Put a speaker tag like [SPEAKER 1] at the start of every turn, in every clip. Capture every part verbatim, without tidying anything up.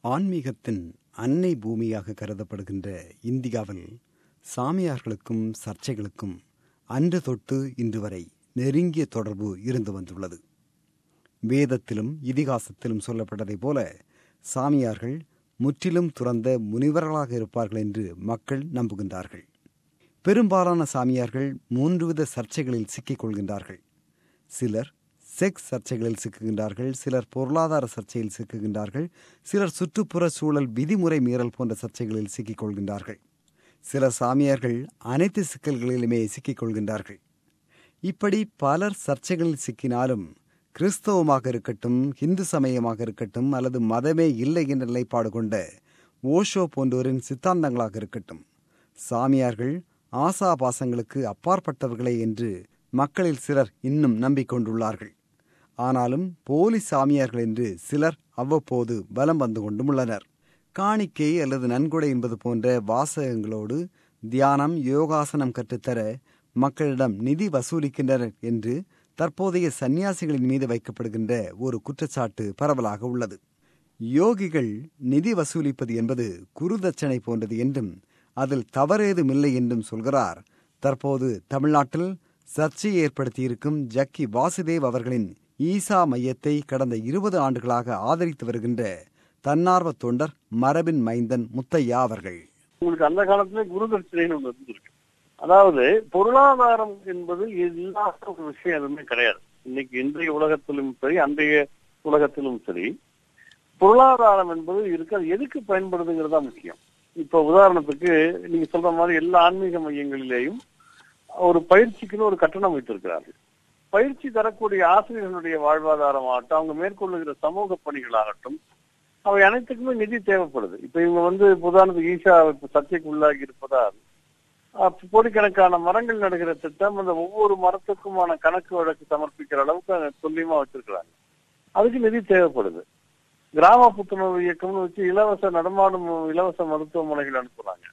[SPEAKER 1] ஆன்மீகத்தின் அன்னை பூமியாக கருதப்படுகின்ற இந்தியாவில் சாமியார்களுக்கும் சர்ச்சைகளுக்கும் அன்று தொட்டு இன்று வரை நெருங்கிய தொடர்பு இருந்து வந்துள்ளது. வேதத்திலும் இதிகாசத்திலும் சொல்லப்பட்டதை போல சாமியார்கள் முற்றிலும் துறந்த முனிவர்களாக இருப்பார்கள் என்று மக்கள் நம்புகின்றார்கள். பெரும்பாலான சாமியார்கள் மூன்று வித சர்ச்சைகளில் சிக்கிக் கொள்கின்றார்கள். சிலர் செக்ஸ் சர்ச்சைகளில் சிக்குகின்றார்கள், சிலர் பொருளாதார சர்ச்சையில் சிக்குகின்றார்கள், சிலர் சுற்றுப்புற சூழல் விதிமுறை மீறல் போன்ற சர்ச்சைகளில் சிக்கிக் கொள்கின்றார்கள். சில சாமியார்கள் அனைத்து சிக்கல்களிலுமே சிக்கிக் கொள்கின்றார்கள். இப்படி பலர் சர்ச்சைகளில் சிக்கினாலும் கிறிஸ்தவமாக இருக்கட்டும், இந்து சமயமாக இருக்கட்டும், அல்லது மதமே இல்லை என்ற நிலைப்பாடு கொண்ட ஓஷோ போன்றோரின் சித்தாந்தங்களாக இருக்கட்டும், சாமியார்கள் ஆசாபாசங்களுக்கு அப்பாற்பட்டவர்களே என்று மக்களில் சிலர் இன்னும் நம்பிக்கொண்டுள்ளார்கள். ஆனாலும் போலி சாமியார்கள் என்று சிலர் அவ்வப்போது பலம் வந்து கொண்டும் உள்ளனர். காணிக்கை அல்லது நன்கொடை என்பது போன்ற வாசகங்களோடு தியானம், யோகாசனம் கற்றுத்தர மக்களிடம் நிதி வசூலிக்கின்றனர் என்று தற்போதைய சன்னியாசிகளின் மீது வைக்கப்படுகின்ற ஒரு குற்றச்சாட்டு பரவலாக உள்ளது. யோகிகள் நிதி வசூலிப்பது என்பது குருதட்சணை போன்றது என்றும் அதில் தவறேதுமில்லை என்றும் சொல்கிறார் தற்போது தமிழ்நாட்டில் சர்ச்சையை ஏற்படுத்தியிருக்கும் ஜக்கி வாசுதேவ் அவர்களின் ஈசா மையத்தை கடந்த இருபது ஆண்டுகளாக ஆதரித்து வருகின்ற தன்னார்வ தொண்டர் மரபின் மைந்தன் முத்தையா அவர்கள்.
[SPEAKER 2] உங்களுக்கு அந்த காலத்திலே குருதட்சணைன்னு ஒன்று இருந்திருக்கு. அதாவது பொருளாதாரம் என்பது இல்லாத ஒரு விஷயம் எதுவுமே கிடையாது. இன்னைக்கு இன்றைய உலகத்திலும் சரி, அன்றைய உலகத்திலும் சரி, பொருளாதாரம் என்பது இருக்கு. அது எதுக்கு பயன்படுதுங்கிறதா முக்கியம். இப்ப உதாரணத்துக்கு நீங்க சொல்ற மாதிரி எல்லா ஆன்மீக மையங்களிலேயும் ஒரு பயிற்சிக்குன்னு ஒரு கட்டணம் வைத்திருக்கிறார்கள். பயிற்சி தரக்கூடிய ஆசிரியர்களுடைய வாழ்வாதாரம் ஆகட்டும், அவங்க மேற்கொள்ளுகிற சமூக பணிகளாகட்டும், அவை அனைத்துக்குமே நிதி தேவைப்படுது. இப்ப இவங்க வந்து உதாரணத்துக்கு ஈஷா சர்ச்சைக்கு உள்ளாகி இருப்பதால் கோடிக்கணக்கான மரங்கள் நடுகிற திட்டம், அந்த ஒவ்வொரு மரத்துக்குமான கணக்கு வழக்கு சமர்ப்பிக்கிற அளவுக்கு துல்லியமா வச்சிருக்கிறாங்க. அதுக்கு நிதி தேவைப்படுது. கிராம புத்துணர்வு இயக்கம்னு வச்சு இலவச நடமாடும் இலவச மருத்துவமனைகள் அனுப்புறாங்க.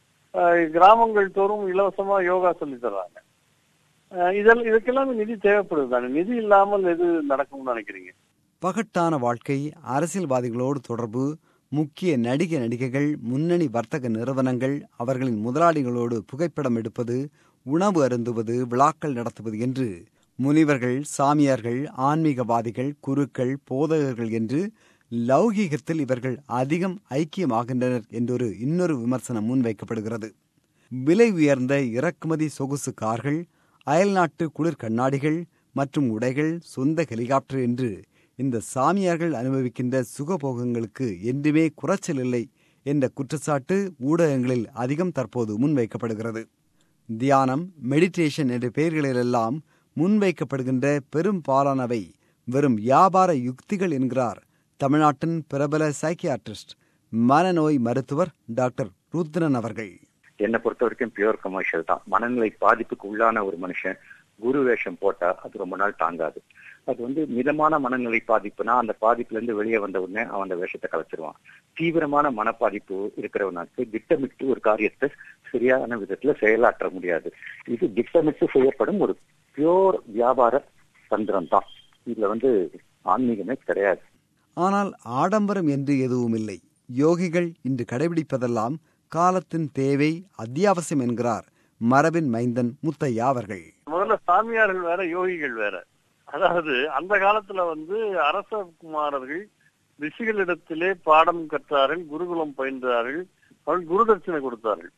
[SPEAKER 2] கிராமங்கள் தோறும் இலவசமா யோகா சொல்லி தர்றாங்க. இதெல்லாம் இதுக்கெல்லாம் நிதி தேவைப்படுது தானே. நிதி இல்லாமல் எது நடக்கும்னு நினைக்கிறீங்க?
[SPEAKER 1] பகட்டான வாழ்க்கை, அரசியல்வாதிகளோடு தொடர்பு, முக்கிய நடிகை நடிகைகள், முன்னணி வர்த்தக நிறுவனங்கள், அவர்களின் முதலாளிகளோடு புகைப்படம் எடுப்பது, உணவு அருந்துவது, விழாக்கள் நடத்துவது என்று முனிவர்கள், சாமியார்கள், ஆன்மீகவாதிகள், குருக்கள், போதகர்கள் என்று லௌகீகத்தில் இவர்கள் அதிகம் ஐக்கியமாகின்றனர் என்றொரு இன்னொரு விமர்சனம் முன்வைக்கப்படுகிறது. விலை உயர்ந்த இறக்குமதி சொகுசு கார்கள், அயல்நாட்டு குளிர் கண்ணாடிகள் மற்றும் உடைகள், சொந்த ஹெலிகாப்டர் என்று இந்த சாமியார்கள் அனுபவிக்கின்ற சுகபோகங்களுக்கு என்றுமே குறைச்சல் இல்லை என்ற குற்றச்சாட்டு ஊடகங்களில் அதிகம் தற்போது முன்வைக்கப்படுகிறது. தியானம், மெடிடேஷன் என்ற பெயர்களிலெல்லாம் முன்வைக்கப்படுகின்ற பெரும்பாலானவை வெறும் வியாபார யுக்திகள் என்கிறார் தமிழ்நாட்டின் பிரபல சைக்கியாட்ரிஸ்ட், மனநோய் மருத்துவர் டாக்டர் ருத்ரன் அவர்கள்.
[SPEAKER 3] என்னை பொறுத்த வரைக்கும் பியூர் கமர்ஷியல் தான். மனநிலை பாதிப்புக்கு உள்ளான ஒரு மனுஷன் குரு வேஷம் போட்டா அது ரொம்ப நாள் தாங்காது. அது வந்து மிதமான மனநிலை பாதிப்புனா அந்த பாதிப்புல இருந்து வெளியே வந்த உடனே அவன் அந்த வேஷத்தை கலைச்சிருவான். தீவிரமான மனப்பாதிப்பு இருக்கிறவனுக்கு திட்டமிட்டு ஒரு காரியத்தை சரியான விதத்துல செயலாற்ற முடியாது. இது திட்டமிட்டு செய்யப்படும் ஒரு பியூர் வியாபார தந்திரம் தான். இதுல வந்து ஆன்மீகமே கிடையாது.
[SPEAKER 1] ஆனால் ஆடம்பரம் என்று எதுவும் இல்லை. யோகிகள் இன்று கடைபிடிப்பதெல்லாம் காலத்தின் தேவை, அத்தியாவசியம் என்கிறார் மரபின் மைந்தன் முத்தையா அவர்கள்.
[SPEAKER 2] முதல்ல சாமியார்கள் வேற, யோகிகள் வேற. அதாவது அந்த காலத்துல வந்து அரச குமாரர்கள் ரிஷிகளிடத்திலே பாடம் கற்றார்கள், குருகுலம் பயின்றார்கள், அவர்கள் குருதட்சணை கொடுத்தார்கள்.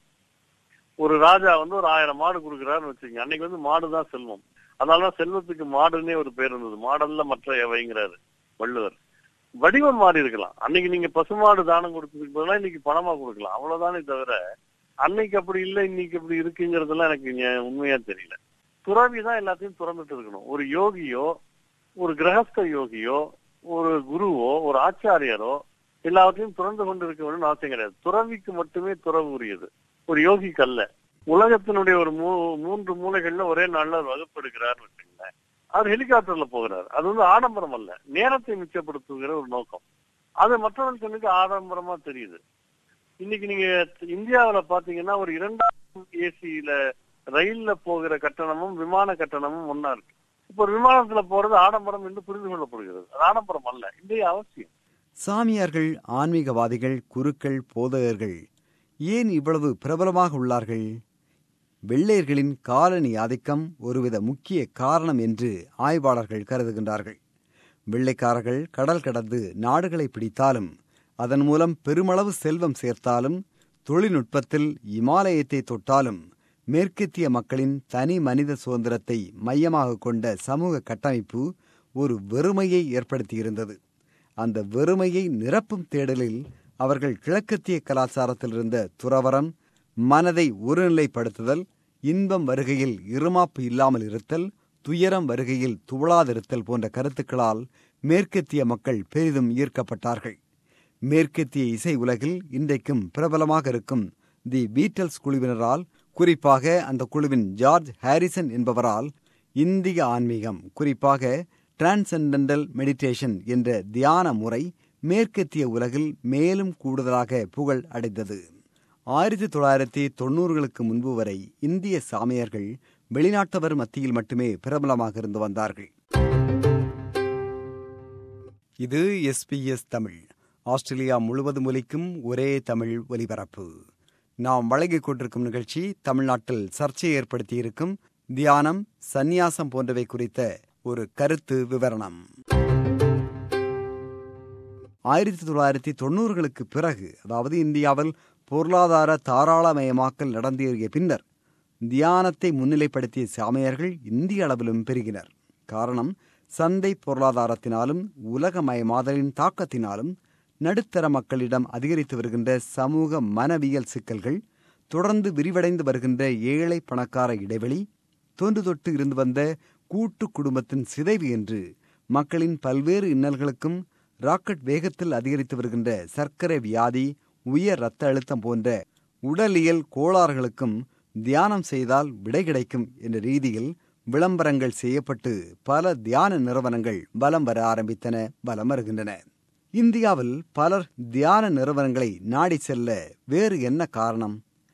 [SPEAKER 2] ஒரு ராஜா வந்து ஒரு ஆயிரம் மாடு கொடுக்கிறாருன்னு வச்சுக்கோங்க. அன்னைக்கு வந்து மாடுதான் செல்வம். அதனாலதான் செல்வத்துக்கு மாடுன்னே ஒரு பேர் இருந்தது. மாடல்ல மற்ற எவைங்கிறாரு வள்ளுவர். வடிவம் மாறி இருக்கலாம். அன்னைக்கு நீங்க பசுமாடு தானம் கொடுத்ததுக்கு பதிலாக இன்னைக்கு பணமா கொடுக்கலாம், அவ்வளவுதானே தவிர அன்னைக்கு அப்படி இல்லை இன்னைக்கு அப்படி இருக்குங்கிறதுலாம் எனக்கு உண்மையா தெரியல. துறவிதான் எல்லாத்தையும் துறந்துட்டு இருக்கணும். ஒரு யோகியோ, ஒரு கிரகஸ்த யோகியோ, ஒரு குருவோ, ஒரு ஆச்சாரியரோ எல்லாத்தையும் துறந்து கொண்டு இருக்க வேணும்னு அவசியம் கிடையாது. துறவிக்கு மட்டுமே துறவு உரியது, ஒரு யோகிக்கு அல்ல. உலகத்தினுடைய ஒரு மூ மூன்று மூலைகள்ல ஒரே நாள்ல வகுப்பெடுக்கிறார் வச்சுங்களேன். அவர் ஹெலிகாப்டர்ல போகிறார். அது வந்து ஆடம்பரம் அல்ல, நேரத்தை மிச்சப்படுத்துகிற ஒரு நோக்கம். அது மற்றவர்களுக்கு ஆடம்பரமா தெரியுது. இன்னைக்கு நீங்க இந்தியாவில பாத்தீங்கன்னா ஒரு இரண்டாம் ஏசியில ரயில்ல போகிற கட்டணமும் விமான கட்டணமும் ஒன்னா இருக்கு. இப்ப ஒரு விமானத்துல போறது ஆடம்பரம் என்று புரிந்து கொள்ளப்படுகிறது. அது ஆடம்பரம் அல்ல, இன்றைய அவசியம்.
[SPEAKER 1] சாமியார்கள், ஆன்மீகவாதிகள், குருக்கள், போதகர்கள் ஏன் இவ்வளவு பிரபலமாக உள்ளார்கள்? வெள்ளையர்களின் காலனி ஆதிக்கம் ஒருவித முக்கிய காரணம் என்று ஆய்வாளர்கள் கருதுகின்றார்கள். வெள்ளைக்காரர்கள் கடல் கடந்து நாடுகளை பிடித்தாலும், அதன் மூலம் பெருமளவு செல்வம் சேர்த்தாலும், தொழில்நுட்பத்தில் இமாலயத்தை தொட்டாலும், மேற்கத்திய மக்களின் தனி மனித சுதந்திரத்தை மையமாக கொண்ட சமூக கட்டமைப்பு ஒரு வெறுமையை ஏற்படுத்தியிருந்தது. அந்த வெறுமையை நிரப்பும் தேடலில் அவர்கள் கிழக்கத்திய கலாச்சாரத்தில் இருந்த துறவரம், மனதை ஒருநிலைப்படுத்துதல், இன்பம் வருகையில் இருமாப்பு இல்லாமல் இருத்தல், துயரம் வருகையில் துவளாதிருத்தல் போன்ற கருத்துக்களால் மேற்கத்திய மக்கள் பெரிதும் ஈர்க்கப்பட்டார்கள். மேற்கத்திய இசை உலகில் இன்றைக்கும் பிரபலமாக இருக்கும் தி பீட்டல்ஸ் குழுவினரால், குறிப்பாக அந்த குழுவின் ஜார்ஜ் ஹாரிசன் என்பவரால் இந்திய ஆன்மீகம், குறிப்பாக டிரான்சென்டென்டல் மெடிடேஷன் என்ற தியான முறை மேற்கத்திய உலகில் மேலும் கூடுதலாக புகழ் அடைந்தது. ஆயிரத்தி தொள்ளாயிரத்தி தொன்னூறுகளுக்கு முன்பு வரை இந்திய சாமியார்கள் வெளிநாட்டவர் மத்தியில் மட்டுமே பிரபலமாக இருந்து வந்தார்கள். இது S B S Tamil, Australia முழுவதும் ஒலிக்கும் ஒரே தமிழ் ஒலிபரப்பு. நாம் வழங்கிக் கொண்டிருக்கும் நிகழ்ச்சி தமிழ்நாட்டில் சர்ச்சையை ஏற்படுத்தியிருக்கும் தியானம், சந்நியாசம் போன்றவை குறித்த ஒரு கருத்து விவரணம். ஆயிரத்தி தொள்ளாயிரத்தி தொன்னூறுகளுக்கு பிறகு, அதாவது இந்தியாவில் பொருளாதார தாராளமயமாக்கல் நடந்தேறிய பின்னர், தியானத்தை முன்னிலைப்படுத்திய சாமியார்கள் இந்திய அளவிலும் பெருகினர். காரணம், சந்தை பொருளாதாரத்தினாலும் உலகமயமாதலின் தாக்கத்தினாலும் நடுத்தர மக்களிடம் அதிகரித்து வருகின்ற சமூக மனவியல் சிக்கல்கள், தொடர்ந்து விரிவடைந்து வருகின்ற ஏழை பணக்கார இடைவெளி, தொன்று தொட்டு இருந்து வந்த கூட்டு குடும்பத்தின் சிதைவு என்று மக்களின் பல்வேறு இன்னல்களுக்கும், ராக்கெட் வேகத்தில் அதிகரித்து வருகின்ற சர்க்கரை வியாதி, உயர் இரத்த அழுத்தம் போன்ற உடலியல் கோளாறுகளுக்கும் தியானம் செய்தால் விடை கிடைக்கும் என்ற ரீதியில் விளம்பரங்கள் செய்யப்பட்டு பல தியான நிறுவனங்கள் பலம் வர ஆரம்பித்தன, பலம் வருகின்றன. இந்தியாவில் பலர் தியான நிறுவனங்களை நாடி செல்ல வேறு என்ன காரணம்?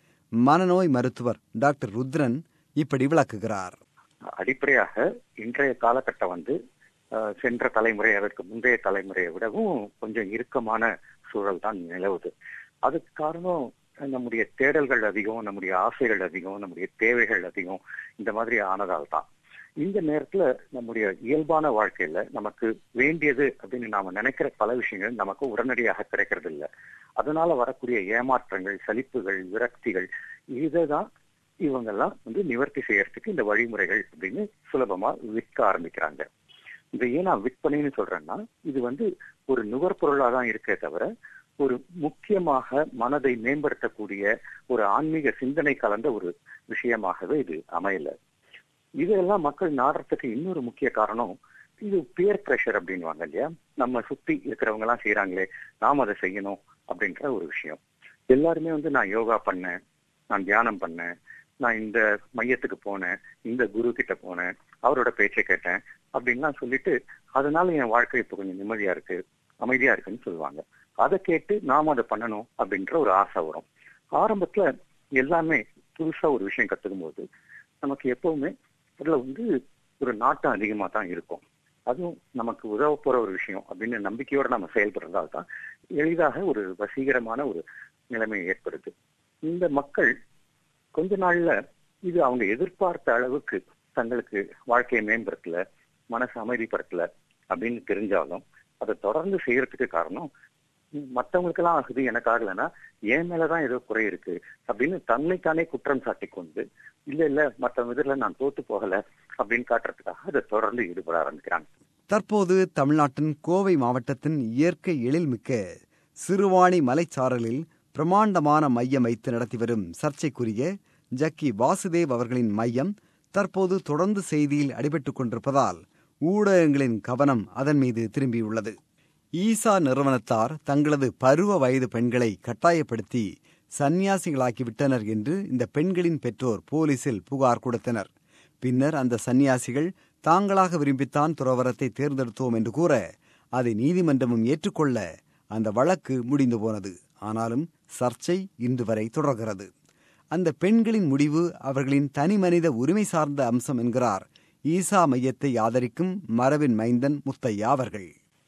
[SPEAKER 1] மனநோய் மருத்துவர் டாக்டர் ருத்ரன் இப்படி விளக்குகிறார்.
[SPEAKER 3] அடிப்படையாக இன்றைய காலகட்டம் வந்து சென்ற தலைமுறை, அதற்கு முந்தைய தலைமுறையை விடவும் கொஞ்சம் இறுக்கமான சூழல் தான் நிலவுது. அதுக்கு காரணம் நம்முடைய தேடல்கள் அதிகம், நம்முடைய ஆசைகள் அதிகம், நம்முடைய தேவைகள் அதிகம், இந்த மாதிரி ஆனதால் தான். இந்த நேரத்துல நம்முடைய இயல்பான வாழ்க்கையில நமக்கு வேண்டியது அப்படின்னு நாம நினைக்கிற பல விஷயங்கள் நமக்கு உடனடியாக கிடைக்கிறது இல்லை. அதனால வரக்கூடிய ஏமாற்றங்கள், சலிப்புகள், விரக்திகள், இதைதான் இவங்கெல்லாம் வந்து நிவர்த்தி செய்யறதுக்கு இந்த வழிமுறைகள் அப்படின்னு சுலபமா விற்க ஆரம்பிக்கிறாங்க. இதை ஏன் நான் விற்பனைன்னு சொல்றேன்னா, இது வந்து ஒரு நுகர்பொருளா தான் இருக்கே தவிர ஒரு முக்கியமாக மனதை மேம்படுத்தக்கூடிய ஒரு ஆன்மீக சிந்தனை கலந்த ஒரு விஷயமாகவே இது அமையல. இதெல்லாம் மக்கள் நாடுறதுக்கு இன்னொரு முக்கிய காரணம், இது பியர் பிரஷர் அப்படின்வாங்க இல்லையா, நம்ம சுத்தி இருக்கிறவங்க எல்லாம் செய்யறாங்களே, நாம் அதை செய்யணும் அப்படின்ற ஒரு விஷயம். எல்லாருமே வந்து நான் யோகா பண்ணேன், நான் தியானம் பண்ணேன், நான் இந்த மையத்துக்கு போனேன், இந்த குரு கிட்ட போனேன், அவரோட பேச்சை கேட்டேன் அப்படின்லாம் சொல்லிட்டு அதனால என் வாழ்க்கை இப்போ கொஞ்சம் நிம்மதியா இருக்கு, அமைதியா இருக்குன்னு சொல்லுவாங்க. அதை கேட்டு நாம அதை பண்ணணும் அப்படின்ற ஒரு ஆசை வரும். ஆரம்பத்துல எல்லாமே புதுசா ஒரு விஷயம் கத்துக்கும் போது நமக்கு எப்பவுமே அதுல வந்து ஒரு நாட்டம் அதிகமா தான் இருக்கும். அதுவும் நமக்கு உதவ போற ஒரு விஷயம் அப்படின்னு நம்பிக்கையோட நம்ம செயல்படுறதால தான் எளிதாக ஒரு வசீகரமான ஒரு நிலைமை ஏற்படுது. இந்த மக்கள் கொஞ்ச நாள்ல இது அவங்க எதிர்பார்த்த அளவுக்கு தங்களுக்கு வாழ்க்கையை மேம்படுத்தல, மனசு அமைதிப்படுத்தல அப்படின்னு தெரிஞ்சாலும் அதை தொடர்ந்து செய்யறதுக்கு காரணம், மற்றவங்களுக்கெல்லாம் ஆகுது எனக்கு ஆகலைன்னா என் மேலதான் ஏதோ குறை இருக்கு அப்படின்னு தன்னைத்தானே குற்றம் சாட்டி கொண்டு, இல்ல இல்ல மற்ற இதுல நான் தோத்து போகல அப்படின்னு காட்டுறதுக்காக அதை தொடர்ந்து ஈடுபட ஆரம்பிக்கிறாங்க.
[SPEAKER 1] தற்போது தமிழ்நாட்டின் கோவை மாவட்டத்தின் இயற்கை எழில்மிக்க சிறுவாணி மலைச்சாரலில் பிரமாண்டமான மையம் வைத்து நடத்தி வரும் சர்ச்சைக்குரிய ஜக்கி வாசுதேவ் அவர்களின் மையம் தற்போது தொடர்ந்து செய்தியில் அடிபட்டுக் கொண்டிருப்பதால் ஊடகங்களின் கவனம் அதன் மீது திரும்பியுள்ளது. ஈசா நிறுவனத்தார் தங்களது பருவ வயது பெண்களை கட்டாயப்படுத்தி சன்னியாசிகளாக்கிவிட்டனர் என்று இந்த பெண்களின் பெற்றோர் போலீசில் புகார் கொடுத்தனர். பின்னர் அந்த சன்னியாசிகள் தாங்களாக விரும்பித்தான் துறவரத்தை தேர்ந்தெடுத்தோம் என்று கூற அதை நீதிமன்றமும் ஏற்றுக்கொள்ள அந்த வழக்கு முடிந்து போனது. ஆனாலும் சர்ச்சை இன்று வரை தொடர்கிறது. அந்த பெண்களின் முடிவு அவர்களின் தனிமனித உரிமை சார்ந்த அம்சம் என்கிறார் ஈசா மையத்தை ஆதரிக்கும் மரபின் மைந்தன் முத்தையா அவர்கள்.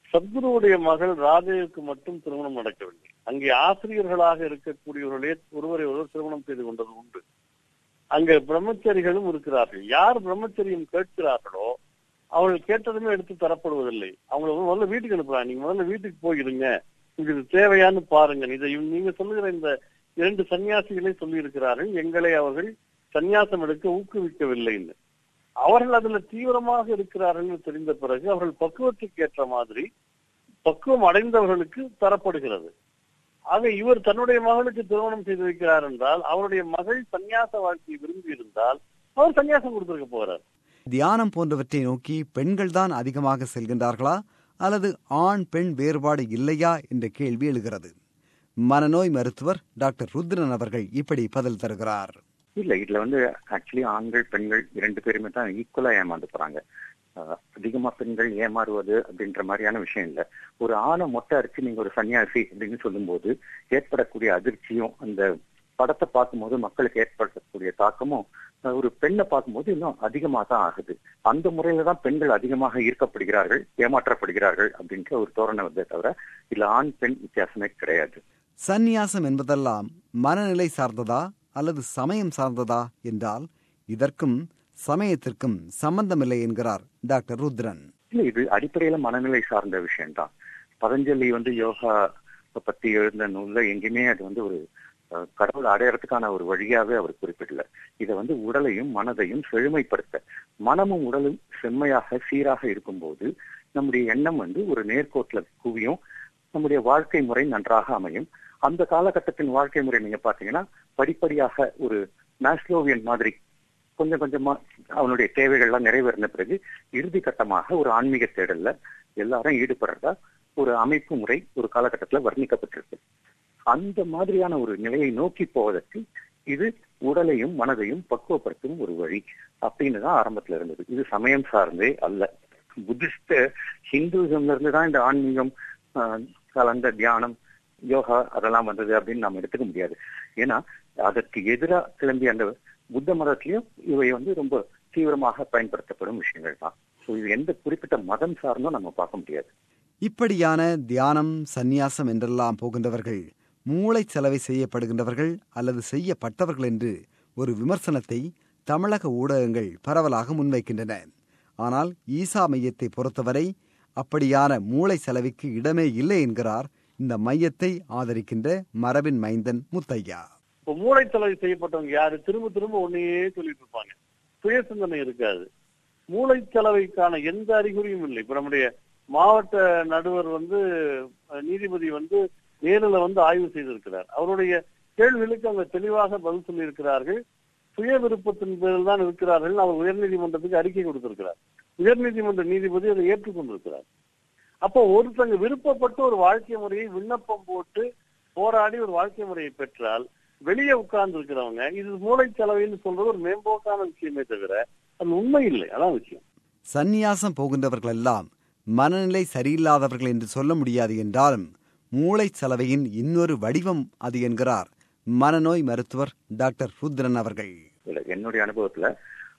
[SPEAKER 2] சத்குருவுடைய மகள் ராதேவுக்கு மட்டும் திருமணம் நடக்கவில்லை. அங்கே ஆசிரியர்களாக இருக்கக்கூடியவர்களே ஒருவரை ஒருவர் திருமணம் செய்து கொண்டது உண்டு. அங்க பிரம்மச்சரிகளும் இருக்கிறார்கள். யார் பிரம்மச்சரியம் கேட்கிறார்களோ அவர்கள் கேட்டதுமே எடுத்து தரப்படுவதில்லை. அவங்களை முதல்ல வீட்டுக்கு அனுப்புறாங்க. நீங்க முதல்ல வீட்டுக்கு போயிருங்க, உங்களுக்கு தேவையான்னு பாருங்க. இதை நீங்க சொல்லுகிற இந்த இரண்டு சன்னியாசிகளை சொல்லி இருக்கிறார்கள், எங்களை அவர்கள் சன்னியாசம் எடுக்க ஊக்குவிக்கவில்லைன்னு. அவர்கள் அதுல தீவிரமாக இருக்கிறார்கள் தெரிந்த பிறகு அவர்கள் பக்குவத்துக்கு ஏற்ற மாதிரி பக்குவம் அடைந்தவர்களுக்கு தரப்படுகிறது. ஆக இவர் தன்னுடைய மகளுக்கு திருமணம் செய்து வைக்கிறார் என்றால் அவருடைய மகள் சன்னியாச வாழ்க்கையை விரும்பி இருந்தால் அவர் சன்னியாசம் கொடுத்திருக்க போறார்.
[SPEAKER 1] தியானம் போன்றவற்றை நோக்கி பெண்கள் தான் அதிகமாக செல்கின்றார்களா அல்லது ஆண் பெண் வேறுபாடு இல்லையா என்ற கேள்வி எழுகிறது. மனநோய் மருத்துவர் டாக்டர் ருத்ரன் அவர்கள் இப்படி பதில் தருகிறார்.
[SPEAKER 3] இல்ல, இதுல வந்து ஆக்சுவலி ஆண்கள் பெண்கள் இரண்டு பேருமே தான் ஈக்குவலா ஏமாந்து போறாங்க. அதிகமா பெண்கள் ஏமாறுவது அப்படின்ற மாதிரியான விஷயம் இல்ல. ஒரு ஆணை மொட்டை அடிச்சு நீங்க ஒரு சன்னியாசி அப்படின்னு சொல்லும் போது ஏற்படக்கூடிய அதிர்ச்சியும் அந்த படத்தை பார்க்கும்போது மக்களுக்கு ஏற்படக்கூடிய தாக்கமும் ஒரு பெண்ணை பார்க்கும்போது இன்னும் அதிகமாக தான் ஆகுது. அந்த முறையில தான் பெண்கள் அதிகமாக ஈர்க்கப்படுகிறார்கள், ஏமாற்றப்படுகிறார்கள் அப்படின்ற ஒரு தோரணை வந்தே தவிர இல்ல ஆண் பெண் வித்தியாசமே கிடையாது.
[SPEAKER 1] சந்நியாசம் என்பதெல்லாம் மனநிலை சார்ந்ததா அல்லது சமயம் சார்ந்ததா என்றால் இதற்கும் சமயத்திற்கும் சம்பந்தமில்லை என்கிறார் டாக்டர் ருத்ரன்.
[SPEAKER 3] இல்ல, இது அடிப்படையில மனநிலை சார்ந்த விஷயம்தான். பதஞ்சலி வந்து யோகா பத்தி எழுந்த நூல்ல எங்கேயுமே அது வந்து ஒரு கடவுள் அடையறதுக்கான ஒரு வழியாவே அவர் குறிப்பிடல. இதை வந்து உடலையும் மனதையும் செழுமைப்படுத்த, மனமும் உடலும் செம்மையாக சீராக இருக்கும்போது நம்முடைய எண்ணம் வந்து ஒரு நேர்கோட்டில் குவியும், நம்முடைய வாழ்க்கை முறை நன்றாக அமையும். அந்த காலகட்டத்தின் வாழ்க்கை முறை நீங்க பாத்தீங்கன்னா படிப்படியாக ஒரு மாஸ்லோவியன் மாதிரி கொஞ்சம் கொஞ்சமா அவனுடைய தேவைகள்லாம் நிறைவேறின பிறகு இறுதி கட்டமாக ஒரு ஆன்மீக தேடல்ல எல்லாரும் ஈடுபடுறதா ஒரு அமைப்பு முறை ஒரு காலகட்டத்துல வர்ணிக்கப்பட்டிருக்கு. அந்த மாதிரியான ஒரு நிலையை நோக்கி போவதற்கு இது உடலையும் மனதையும் பக்குவப்படுத்தும் ஒரு வழி அப்படின்னு தான் ஆரம்பத்துல இருந்தது. இது சமயம் சார்ந்தே அல்ல. புத்திஸ்ட் ஹிந்துசம்ல இருந்து தான் இந்த ஆன்மீகம் கலந்த தியானம் யோகா அதெல்லாம் வந்தது அப்படின்னு நாம எடுத்துக்க முடியாது. ஏன்னா அதற்கு எதிராக கிளம்பிய அந்த புத்த மதத்திலையும் இவை வந்து ரொம்ப தீவிரமாக பயன்படுத்தப்படும் விஷயங்கள் தான். இது எந்த குறிப்பிட்ட மதம் சார்ந்தும் நம்ம பார்க்க முடியாது.
[SPEAKER 1] இப்படியான தியானம் சந்நியாசம் என்றெல்லாம் போகின்றவர்கள் மூளை செலவை செய்யப்படுகின்றவர்கள் அல்லது செய்யப்பட்டவர்கள் என்று ஒரு விமர்சனத்தை தமிழக ஊடகங்கள் பரவலாக முன்வைக்கின்றன. ஆனால் ஈசா மையத்தை பொறுத்தவரை அப்படியான மூளை செலவிற்கு இடமே இல்லை என்கிறார் இந்த மையத்தை ஆதரிக்கின்ற மரபின் மைந்தன் முத்தையா.
[SPEAKER 2] இப்ப மூளை செலவு செய்யப்பட்டவங்க யாரு? திரும்ப திரும்ப ஒன்னையே சொல்லிட்டு இருப்பாங்க, சுய சிந்தனை இருக்காது. மூளை செலவைக்கான எந்த அறிகுறியும் இல்லை. இப்ப நம்முடைய மாவட்ட நடுவர் வந்து நீதிபதி வந்து நேரில் வந்து ஆய்வு செய்திருக்கிறார். அவருடைய கேள்விகளுக்கு அவங்க தெளிவாக பதில் சொல்லி இருக்கிறார்கள். சுய விருப்பத்தின் பேரில் தான் இருக்கிறார்கள். அவர் உயர்நீதிமன்றத்துக்கு அறிக்கை கொடுத்திருக்கிறார். உயர்நீதிமன்ற நீதிபதி அதை ஏற்றுக்கொண்டிருக்கிறார். அப்போ ஒருத்தங்க விருப்பப்பட்டு ஒரு வாழ்க்கை முறையை விண்ணப்பம் போட்டு போராடி ஒரு வாழ்க்கை முறையை பெற்றால் வெளியே உட்கார்ந்து இருக்கிறவங்க இது மூளை செலவைன்னு சொல்றது ஒரு மேம்போக்கான விஷயமே தவிர அது உண்மை இல்லை. அதான் விஷயம்.
[SPEAKER 1] சந்நியாசம் போகின்றவர்கள் எல்லாம் மனநிலை சரியில்லாதவர்கள் என்று சொல்ல முடியாது என்றாலும் மூளை செலவையின் இன்னொரு வடிவம் அது என்கிறார் மனநோய் மருத்துவர் டாக்டர் ருத்ரன் அவர்கள்.
[SPEAKER 3] என்னுடைய அனுபவத்துல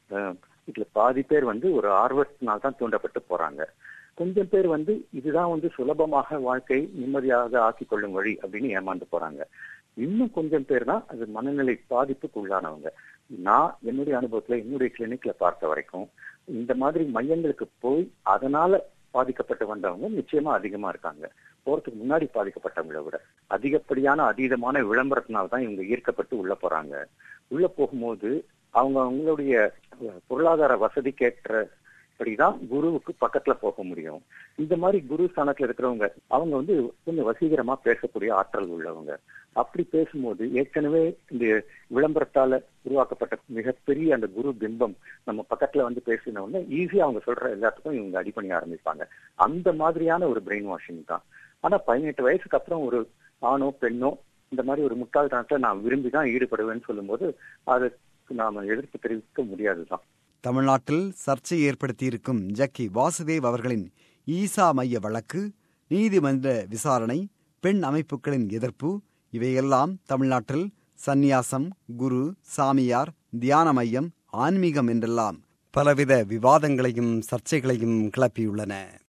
[SPEAKER 3] இதுல பாதி பேர் வந்து ஒரு ஆர்வத்தினால் தான் தூண்டப்பட்டு போறாங்க. கொஞ்சம் பேர் வந்து இதுதான் வந்து சுலபமாக வாழ்க்கை நிம்மதியாக ஆக்கிக் கொள்ளும் வழி அப்படின்னு ஏமாந்து போறாங்க. இன்னும் கொஞ்சம் பேர் தான் அது மனநிலை பாதிப்புக்கு உள்ளானவங்க. நான் என்னுடைய அனுபவத்துல என்னுடைய கிளினிக்ல பார்த்த வரைக்கும் இந்த மாதிரி மையங்களுக்கு போய் அதனால பாதிக்கப்பட்டு வந்தவங்க நிச்சயமா அதிகமா இருக்காங்க. போறதுக்கு முன்னாடி பாதிக்கப்பட்டவங்களை விட அதிகப்படியான அதீதமான விளம்பரத்தினால்தான் இவங்க ஈர்க்கப்பட்டு உள்ள போறாங்க. உள்ள போகும்போது அவங்க அவங்களுடைய பொருளாதார வசதிக்கேற்ற அப்படிதான் குருவுக்கு பக்கத்துல போக முடியும். இந்த மாதிரி குரு ஸ்தானத்துல இருக்கிறவங்க அவங்க வந்து கொஞ்சம் வசீகரமா பேசக்கூடிய ஆற்றல் உள்ளவங்க. அப்படி பேசும்போது ஏற்கனவே இந்த விளம்பரத்தால உருவாக்கப்பட்ட மிகப்பெரிய அந்த குரு பிம்பம் நம்ம பக்கத்துல வந்து பேசினவங்க ஈஸியா அவங்க சொல்ற எல்லாத்துக்கும் இவங்க அடிப்பணி ஆரம்பிப்பாங்க. அந்த மாதிரியான ஒரு பிரெயின் வாஷிங் தான். ஆனா பதினெட்டு வயசுக்கு அப்புறம் ஒரு ஆணோ பெண்ணோ இந்த மாதிரி ஒரு முட்டாள்தனத்துல நான் விரும்பிதான் ஈடுபடுவேன்னு சொல்லும் போது அதுக்கு நாம எதிர்ப்பு தெரிவிக்க முடியாதுதான்.
[SPEAKER 1] தமிழ்நாட்டில் சர்ச்சை ஏற்படுத்தியிருக்கும் ஜக்கி வாசுதேவ் அவர்களின் ஈசா மைய வழக்கு, நீதிமன்ற விசாரணை, பெண் அமைப்புகளின் எதிர்ப்பு இவையெல்லாம் தமிழ்நாட்டில் சந்நியாசம், குரு, சாமியார், தியான மையம், ஆன்மீகம் என்றெல்லாம் பலவித விவாதங்களையும் சர்ச்சைகளையும் கிளப்பியுள்ளன.